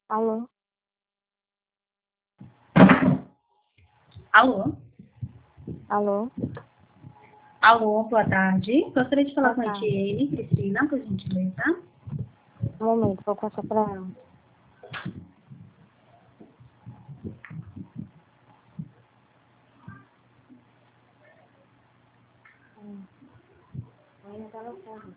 Alô? Alô? Alô? Alô, boa tarde. Gostaria de falar Boa com a tarde. Etienne, Cristina, por gentileza. Um momento, vou passar pra ela. Ainda tá no carro.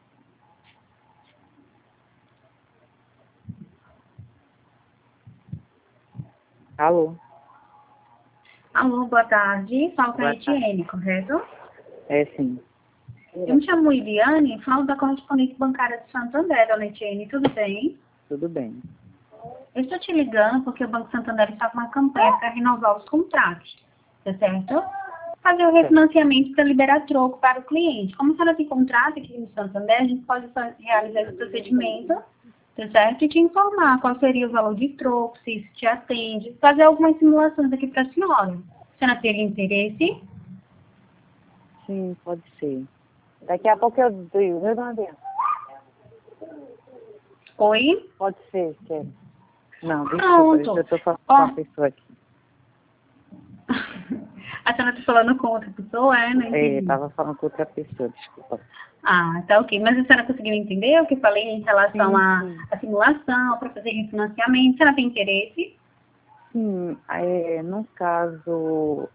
Alô? Alô, boa tarde. Falo com a Boa tarde. Etienne, correto? É sim. Eu me chamo Iliane, falo da correspondente bancária de Santander, dona Etienne, tudo bem? Tudo bem. Eu estou te ligando porque o Banco Santander está com uma campanha para renovar os contratos, tá certo? Fazer o refinanciamento para liberar troco para o cliente. Como a senhora tem contrato aqui no Santander, a gente pode realizar esse procedimento, tá certo? E te informar qual seria o valor de troco, se isso te atende, fazer algumas simulações aqui para a senhora. A senhora teria interesse? Sim, pode ser. Daqui a pouco eu digo, viu, dona Bia? Oi? Pode ser, quero. Não, Pronto. desculpa, eu estou falando com Ó. uma pessoa aqui. A senhora está falando com outra pessoa, é? Não entendi. Estava falando com outra pessoa, desculpa. Ah, tá ok. Mas a senhora conseguiu entender o que eu falei em relação Sim. à simulação, para fazer refinanciamento? A senhora tem interesse? Sim, no caso,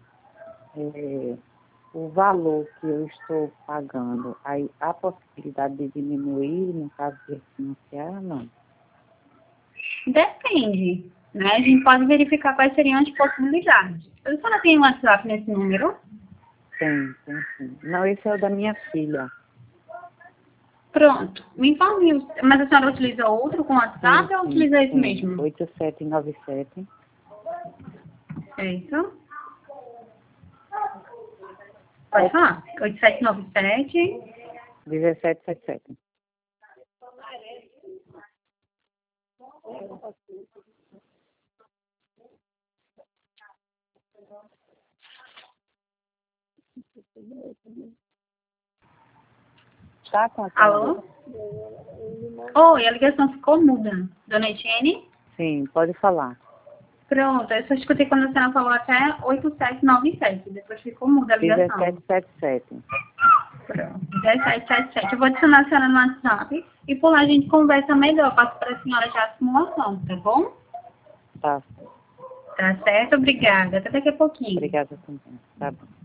o valor que eu estou pagando, aí há possibilidade de diminuir no caso de financiar, não? Depende, né? A gente pode verificar quais seriam as possibilidades. A senhora tem um WhatsApp nesse número? Tem sim. Não, esse é o da minha filha. Pronto. Me informe. Mas a senhora utiliza outro com WhatsApp ou utiliza esse Sim. mesmo? 8797 Certo. Pode falar. 8797. 1777. Tá com a Alô? Oi, a ligação ficou muda. Dona Etienne? Sim, pode falar. Pronto, eu só escutei quando a senhora falou até 8797. Depois ficou muda a ligação. 1777. Pronto, 1777. Eu vou adicionar a senhora no WhatsApp e por lá a gente conversa melhor. Passo para a senhora já a simulação, tá bom? Tá. Tá certo? Obrigada. Até daqui a pouquinho. Obrigada também. Tá bom.